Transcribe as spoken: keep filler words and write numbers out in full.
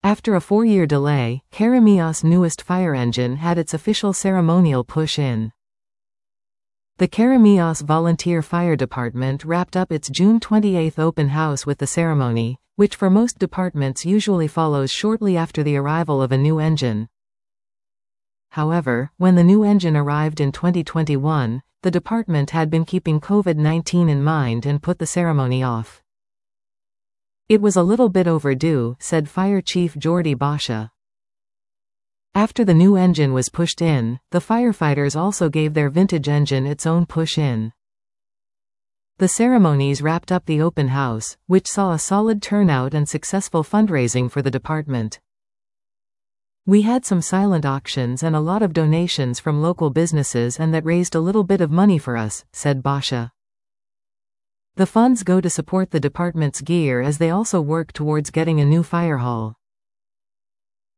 After a four-year delay, Karamios' newest fire engine had its official ceremonial push-in. The Karamios Volunteer Fire Department wrapped up its June twenty-eighth open house with the ceremony, which for most departments usually follows shortly after the arrival of a new engine. However, when the new engine arrived in twenty twenty-one, the department had been keeping COVID nineteen in mind and put the ceremony off. It was a little bit overdue, said Fire Chief Jordi Basha. After the new engine was pushed in, the firefighters also gave their vintage engine its own push-in. The ceremonies wrapped up the open house, which saw a solid turnout and successful fundraising for the department. We had some silent auctions and a lot of donations from local businesses, and that raised a little bit of money for us, said Basha. The funds go to support the department's gear as they also work towards getting a new fire hall.